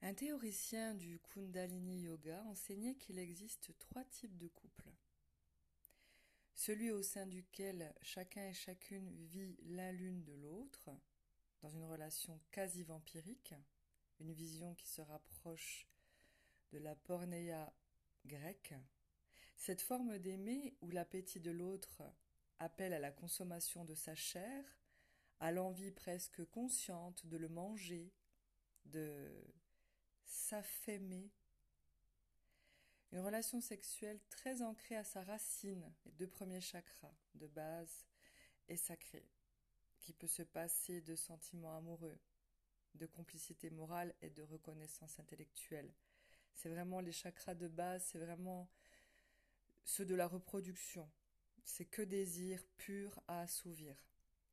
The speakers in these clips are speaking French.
Un théoricien du Kundalini Yoga enseignait qu'il existe trois types de couples. Celui au sein duquel chacun et chacune vit l'un l'une de l'autre, dans une relation quasi vampirique, une vision qui se rapproche de la porneia grecque. Cette forme d'aimer où l'appétit de l'autre appelle à la consommation de sa chair, à l'envie presque consciente de le manger, de s'affaimer. Une relation sexuelle très ancrée à sa racine, les deux premiers chakras de base et sacrés, qui peut se passer de sentiments amoureux, de complicité morale et de reconnaissance intellectuelle. C'est vraiment les chakras de base, c'est vraiment ceux de la reproduction. C'est que désir pur à assouvir.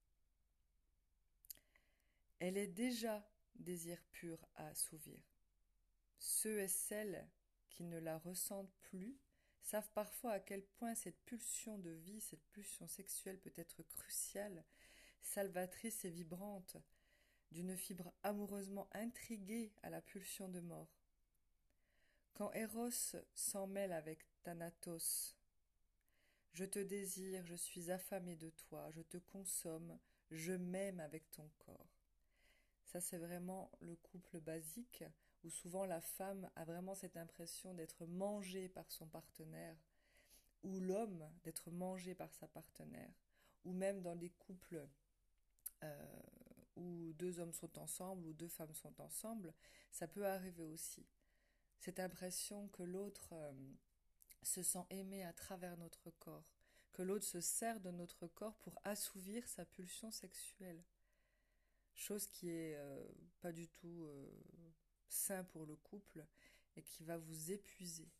Elle est déjà désir pur à assouvir. Ceux et celles qui ne la ressentent plus savent parfois à quel point cette pulsion de vie, cette pulsion sexuelle peut être cruciale, salvatrice et vibrante, d'une fibre amoureusement intriguée à la pulsion de mort. Quand Eros s'en mêle avec Thanatos, je te désire, je suis affamé de toi, je te consomme, je m'aime avec ton corps. Ça, c'est vraiment le couple basique où souvent la femme a vraiment cette impression d'être mangée par son partenaire, ou l'homme d'être mangé par sa partenaire, ou même dans des couples euh, où deux hommes sont ensemble ou deux femmes sont ensemble, ça peut arriver aussi. Cette impression que l'autre se sent aimé à travers notre corps, que l'autre se sert de notre corps pour assouvir sa pulsion sexuelle. Chose qui est pas du tout sain pour le couple et qui va vous épuiser.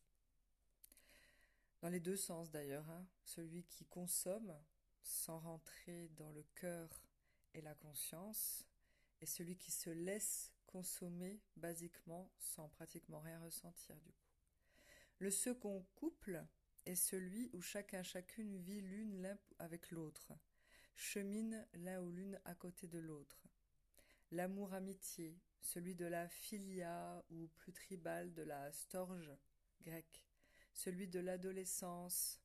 Dans les deux sens d'ailleurs, hein. Celui qui consomme sans rentrer dans le cœur et la conscience, et celui qui se laisse consommer basiquement sans pratiquement rien ressentir du coup. Le second couple est celui où chacun chacune vit l'une avec l'autre, chemine l'un ou l'une à côté de l'autre. L'amour-amitié, celui de la philia ou plus tribal de la storge grecque, celui de l'adolescence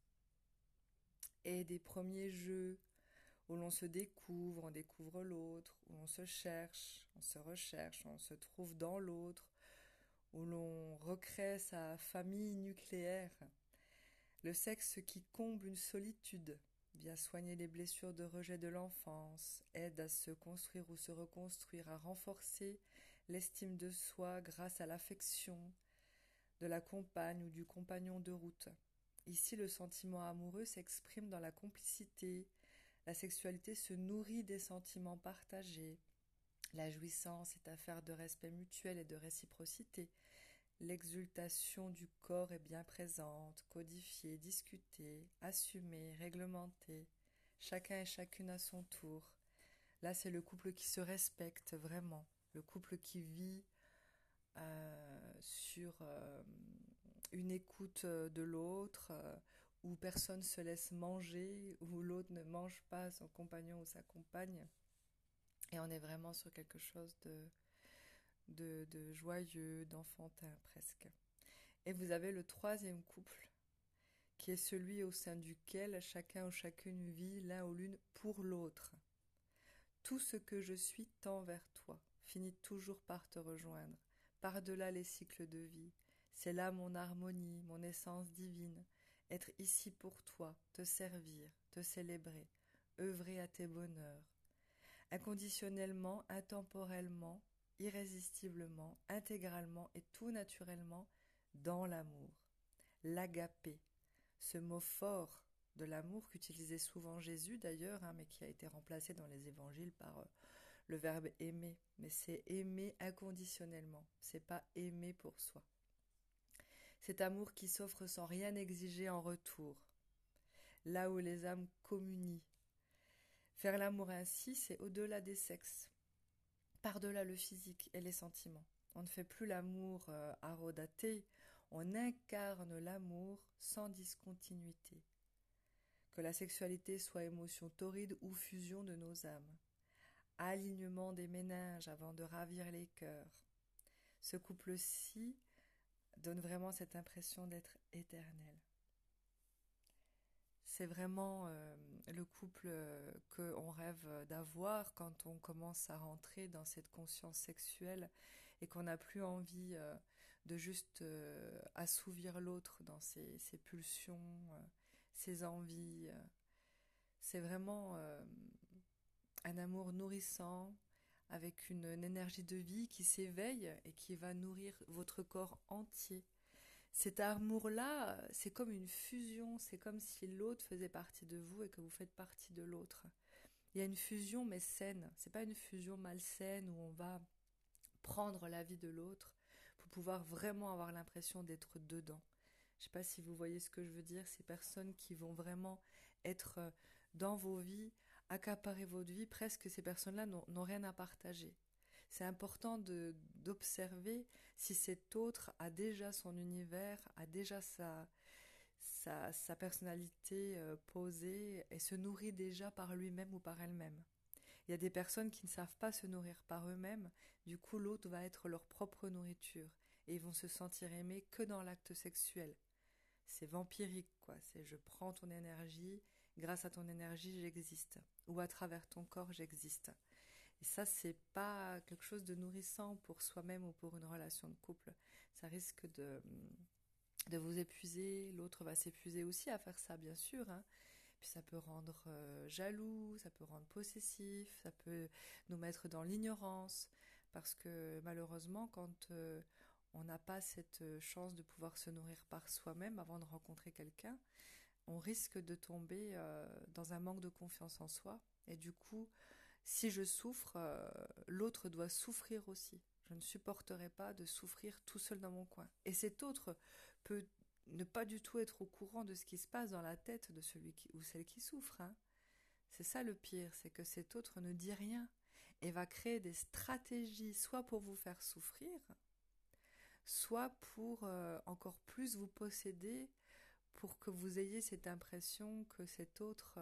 et des premiers jeux où l'on se découvre, on découvre l'autre, où l'on se cherche, on se trouve dans l'autre, où l'on recrée sa famille nucléaire. Le sexe qui comble une solitude, vient soigner les blessures de rejet de l'enfance, aide à se construire ou se reconstruire, à renforcer l'estime de soi grâce à l'affection de la compagne ou du compagnon de route. Ici, le sentiment amoureux s'exprime dans la complicité. La sexualité se nourrit des sentiments partagés. La jouissance est affaire de respect mutuel et de réciprocité. L'exultation du corps est bien présente, codifiée, discutée, assumée, réglementée. Chacun et chacune à son tour. Là, c'est le couple qui se respecte vraiment. Le couple qui vit sur une écoute de l'autre, où personne se laisse manger, où l'autre ne mange pas son compagnon ou sa compagne. Et on est vraiment sur quelque chose de joyeux, d'enfantin presque. Et vous avez le troisième couple, qui est celui au sein duquel chacun ou chacune vit l'un ou l'une pour l'autre. Tout ce que je suis tend vers toi, finit toujours par te rejoindre, par-delà les cycles de vie. C'est là mon harmonie, mon essence divine, être ici pour toi, te servir, te célébrer, œuvrer à tes bonheurs. Inconditionnellement, intemporellement, irrésistiblement, intégralement et tout naturellement dans l'amour. L'agapé, ce mot fort de l'amour qu'utilisait souvent Jésus d'ailleurs, hein, mais qui a été remplacé dans les évangiles par le verbe aimer. Mais c'est aimer inconditionnellement, c'est pas aimer pour soi. Cet amour qui s'offre sans rien exiger en retour, là où les âmes communient. Faire l'amour ainsi, c'est au-delà des sexes, par-delà le physique et les sentiments. On ne fait plus l'amour arodaté, on incarne l'amour sans discontinuité. Que la sexualité soit émotion torride ou fusion de nos âmes. Alignement des méninges avant de ravir les cœurs. ce couple-ci donne vraiment cette impression d'être éternel. C'est vraiment le couple qu'on rêve d'avoir quand on commence à rentrer dans cette conscience sexuelle et qu'on n'a plus envie de juste assouvir l'autre dans ses pulsions, ses envies. C'est vraiment un amour nourrissant, avec une énergie de vie qui s'éveille et qui va nourrir votre corps entier. Cet amour-là, c'est comme une fusion, c'est comme si l'autre faisait partie de vous et que vous faites partie de l'autre. Il y a une fusion mais saine, c'est pas une fusion malsaine où on va prendre la vie de l'autre pour pouvoir vraiment avoir l'impression d'être dedans. Je ne sais pas si vous voyez ce que je veux dire, ces personnes qui vont vraiment être dans vos vies, accaparer votre vie, presque ces personnes-là n'ont rien à partager. C'est important d'observer si cet autre a déjà son univers, a déjà sa personnalité posée et se nourrit déjà par lui-même ou par elle-même. Il y a des personnes qui ne savent pas se nourrir par eux-mêmes, du coup l'autre va être leur propre nourriture et ils vont se sentir aimés que dans l'acte sexuel. C'est vampirique, quoi. C'est je prends ton énergie, grâce à ton énergie j'existe, ou à travers ton corps j'existe. Et ça, c'est pas quelque chose de nourrissant pour soi-même ou pour une relation de couple. Ça risque de vous épuiser, l'autre va s'épuiser aussi à faire ça, bien sûr, hein. Puis ça peut rendre jaloux, ça peut rendre possessif, ça peut nous mettre dans l'ignorance, parce que malheureusement, quand on n'a pas cette chance de pouvoir se nourrir par soi-même avant de rencontrer quelqu'un, on risque de tomber dans un manque de confiance en soi. Et du coup, si je souffre, l'autre doit souffrir aussi. Je ne supporterai pas de souffrir tout seul dans mon coin. Et cet autre peut ne pas du tout être au courant de ce qui se passe dans la tête de celui ou celle qui souffre, hein. C'est ça le pire, c'est que cet autre ne dit rien et va créer des stratégies soit pour vous faire souffrir, soit pour encore plus vous posséder, pour que vous ayez cette impression que cet autre,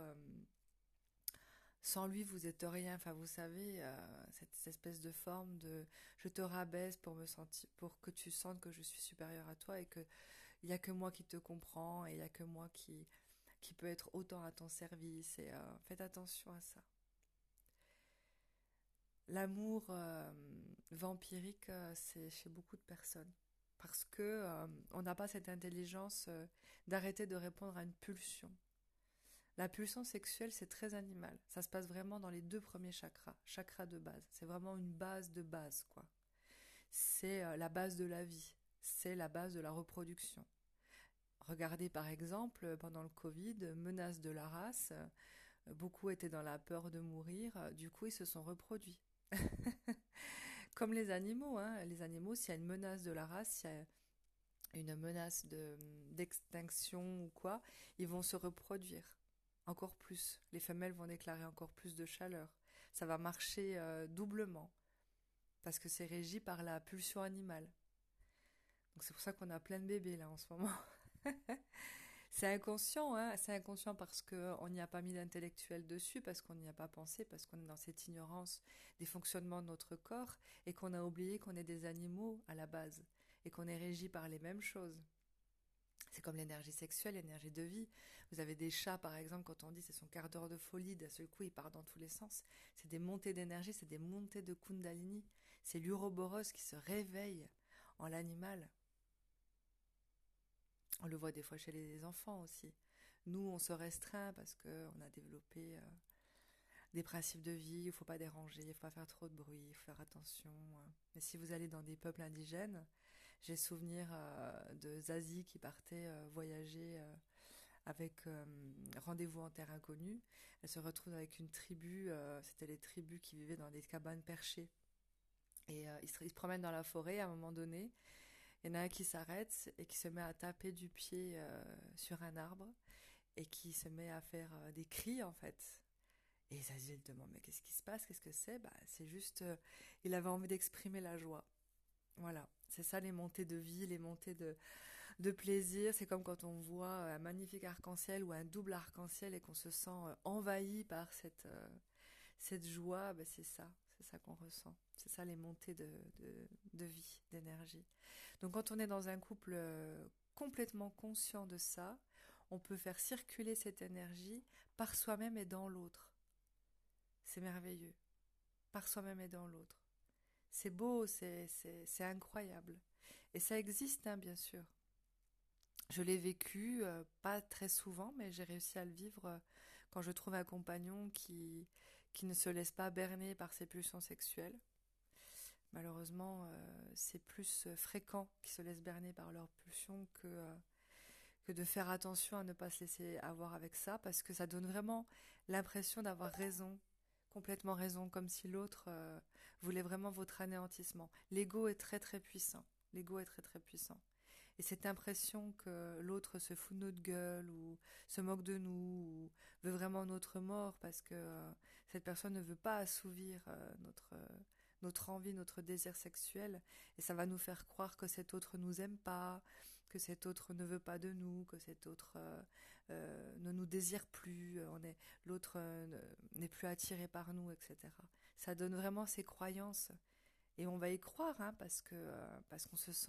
sans lui vous êtes rien. Enfin, vous savez, cette espèce de forme de je te rabaisse pour me sentir, pour que tu sentes que je suis supérieure à toi et que il y a que moi qui te comprends et il y a que moi qui peut être autant à ton service. Et faites attention à ça. L'amour vampirique, c'est chez beaucoup de personnes. Parce que on n'a pas cette intelligence d'arrêter de répondre à une pulsion. La pulsion sexuelle, c'est très animal. Ça se passe vraiment dans les 2 premiers chakras, chakras de base. C'est vraiment une base de base, quoi. C'est la base de la vie. C'est la base de la reproduction. Regardez par exemple, pendant le Covid, menace de la race, beaucoup étaient dans la peur de mourir, du coup ils se sont reproduits. Comme les animaux, hein. Les animaux, s'il y a une menace de la race, s'il y a une menace d'extinction ou quoi, ils vont se reproduire encore plus. Les femelles vont déclarer encore plus de chaleur. Ça va marcher doublement parce que c'est régi par la pulsion animale. Donc c'est pour ça qu'on a plein de bébés là en ce moment. C'est inconscient, hein. C'est inconscient parce qu'on n'y a pas mis d'intellectuel dessus, parce qu'on n'y a pas pensé, parce qu'on est dans cette ignorance des fonctionnements de notre corps et qu'on a oublié qu'on est des animaux à la base et qu'on est régi par les mêmes choses. C'est comme l'énergie sexuelle, l'énergie de vie. Vous avez des chats, par exemple, quand on dit c'est son quart d'heure de folie, d'un seul coup, il part dans tous les sens. C'est des montées d'énergie, c'est des montées de Kundalini. C'est l'uroboros qui se réveille en l'animal. On le voit des fois chez les enfants aussi. Nous, on se restreint parce qu'on a développé des principes de vie, il ne faut pas déranger, il ne faut pas faire trop de bruit, il faut faire attention. Mais si vous allez dans des peuples indigènes, j'ai souvenir de Zazie qui partait voyager avec Rendez-vous en terre inconnue. Elle se retrouve avec une tribu, c'était les tribus qui vivaient dans des cabanes perchées. Et ils se promènent dans la forêt à un moment donné. Il y en a un qui s'arrête et qui se met à taper du pied sur un arbre et qui se met à faire des cris en fait. Et Zazie elle demande mais qu'est-ce qui se passe, qu'est-ce que c'est? Bah c'est juste, il avait envie d'exprimer la joie. Voilà, c'est ça les montées de vie, les montées de plaisir. C'est comme quand on voit un magnifique arc-en-ciel ou un double arc-en-ciel et qu'on se sent envahi par cette joie. Ben c'est ça c'est ça qu'on ressent. C'est ça les montées de vie, d'énergie. Donc quand on est dans un couple complètement conscient de ça, on peut faire circuler cette énergie par soi-même et dans l'autre. C'est merveilleux. Par soi-même et dans l'autre. C'est beau, c'est incroyable. Et ça existe, hein, bien sûr. Je l'ai vécu, pas très souvent, mais j'ai réussi à le vivre quand je trouve un compagnon qui ne se laisse pas berner par ses pulsions sexuelles. Malheureusement, c'est plus fréquent qu'ils se laissent berner par leurs pulsions que de faire attention à ne pas se laisser avoir avec ça, parce que ça donne vraiment l'impression d'avoir raison, complètement raison, comme si l'autre voulait vraiment votre anéantissement. L'ego est très très puissant. L'ego est très très puissant. Et cette impression que l'autre se fout de notre gueule ou se moque de nous ou veut vraiment notre mort parce que cette personne ne veut pas assouvir notre envie, notre désir sexuel, et ça va nous faire croire que cet autre nous aime pas, que cet autre ne veut pas de nous, que cet autre ne nous désire plus, l'autre n'est plus attiré par nous, etc. Ça donne vraiment ces croyances et on va y croire, hein, parce qu'on se sent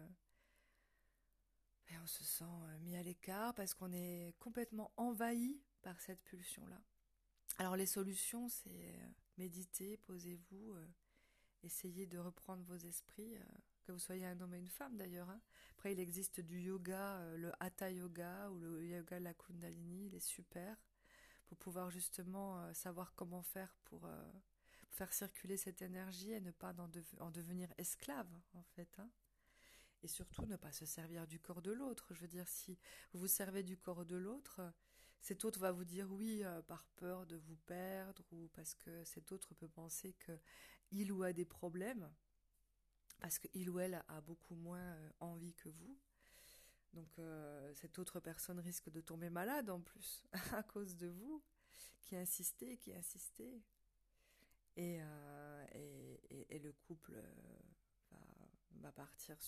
mis à l'écart, parce qu'on est complètement envahi par cette pulsion-là. Alors les solutions, c'est méditer, posez-vous, essayez de reprendre vos esprits, que vous soyez un homme et une femme d'ailleurs. Hein. Après, il existe du yoga, le Hatha Yoga ou le yoga de la Kundalini, il est super, pour pouvoir justement savoir comment faire pour faire circuler cette énergie et ne pas en devenir esclave, en fait. Hein. Et surtout, ne pas se servir du corps de l'autre. Je veux dire, si vous vous servez du corps de l'autre, cet autre va vous dire oui par peur de vous perdre ou parce que cet autre peut penser qu'il ou a des problèmes, parce qu'il ou elle a beaucoup moins envie que vous. Donc cette autre personne risque de tomber malade en plus à cause de vous, qui insistez. Et le couple va partir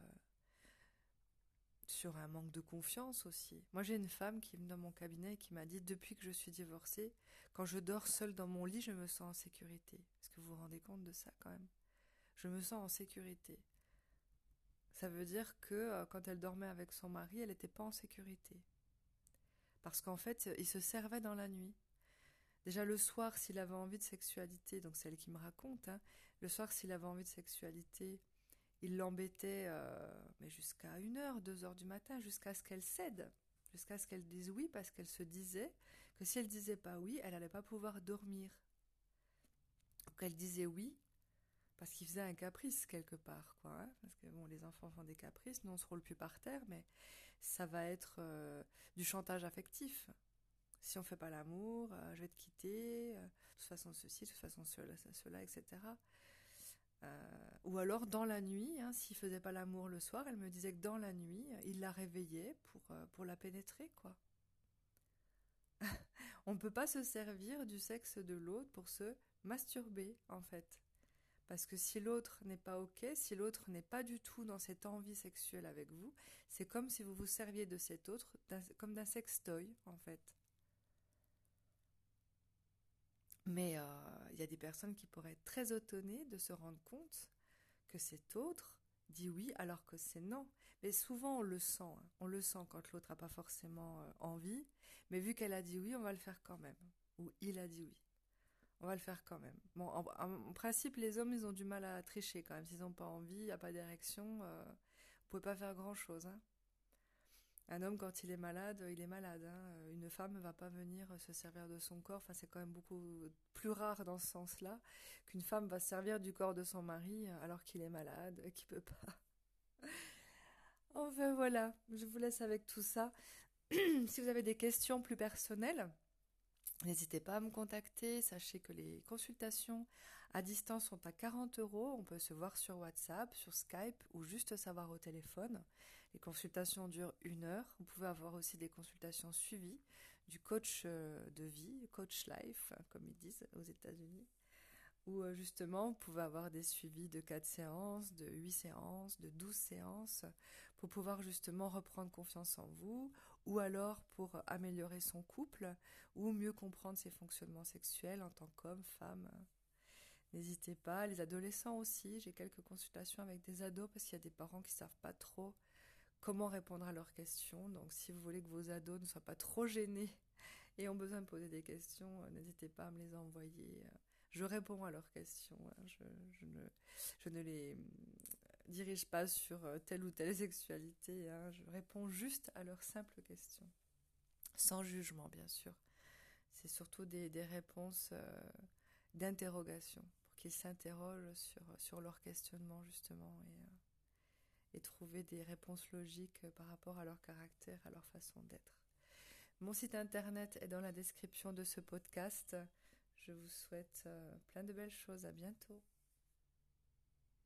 sur un manque de confiance aussi. Moi, j'ai une femme qui est venue dans mon cabinet et qui m'a dit, depuis que je suis divorcée, quand je dors seule dans mon lit, je me sens en sécurité. Est-ce que vous vous rendez compte de ça quand même ? Je me sens en sécurité. Ça veut dire que quand elle dormait avec son mari, elle n'était pas en sécurité. Parce qu'en fait, il se servait dans la nuit. Déjà le soir, s'il avait envie de sexualité, donc c'est elle qui me raconte, hein, le soir, s'il avait envie de sexualité, il l'embêtait mais jusqu'à 1h, 2h du matin, jusqu'à ce qu'elle cède, jusqu'à ce qu'elle dise oui, parce qu'elle se disait que si elle disait pas oui, elle n'allait pas pouvoir dormir. Donc elle disait oui, parce qu'il faisait un caprice quelque part, quoi. Hein, parce que bon, les enfants font des caprices, nous on se roule plus par terre, mais ça va être du chantage affectif. Si on fait pas l'amour, je vais te quitter, de toute façon ceci, de toute façon cela, etc. Ou alors dans la nuit, hein, s'il faisait pas l'amour le soir, elle me disait que dans la nuit, il la réveillait pour la pénétrer, quoi. On ne peut pas se servir du sexe de l'autre pour se masturber, en fait. Parce que si l'autre n'est pas ok, si l'autre n'est pas du tout dans cette envie sexuelle avec vous, c'est comme si vous vous serviez de cet autre comme d'un sextoy, en fait. Mais y a des personnes qui pourraient être très étonnées de se rendre compte que cet autre dit oui alors que c'est non. Mais souvent on le sent, hein. On le sent quand l'autre n'a pas forcément envie, mais vu qu'elle a dit oui, on va le faire quand même. Ou il a dit oui. On va le faire quand même. Bon, en principe, les hommes, ils ont du mal à tricher quand même. S'ils n'ont pas envie, il n'y a pas d'érection, vous pouvez pas faire grand-chose. Hein. Un homme, quand il est malade, il est malade. Hein. Une femme ne va pas venir se servir de son corps. Enfin, c'est quand même beaucoup plus rare dans ce sens-là qu'une femme va se servir du corps de son mari alors qu'il est malade, qu'il peut pas. Enfin voilà, je vous laisse avec tout ça. Si vous avez des questions plus personnelles, n'hésitez pas à me contacter. Sachez que les consultations à distance sont à 40 €. On peut se voir sur WhatsApp, sur Skype ou juste savoir au téléphone. Les consultations durent 1 heure. Vous pouvez avoir aussi des consultations suivies du coach de vie, coach life, comme ils disent aux États-Unis, où justement vous pouvez avoir des suivis de 4 séances, de 8 séances, de 12 séances, pour pouvoir justement reprendre confiance en vous, ou alors pour améliorer son couple, ou mieux comprendre ses fonctionnements sexuels en tant qu'homme, femme. N'hésitez pas, les adolescents aussi, j'ai quelques consultations avec des ados parce qu'il y a des parents qui ne savent pas trop comment répondre à leurs questions. Donc si vous voulez que vos ados ne soient pas trop gênés et ont besoin de poser des questions, n'hésitez pas à me les envoyer. Je réponds à leurs questions, hein. Je ne les dirige pas sur telle ou telle sexualité, hein. Je réponds juste à leurs simples questions, sans jugement bien sûr. C'est surtout des réponses d'interrogation, pour qu'ils s'interrogent sur leur questionnement justement et trouver des réponses logiques par rapport à leur caractère, à leur façon d'être. Mon site internet est dans la description de ce podcast. Je vous souhaite plein de belles choses. À bientôt.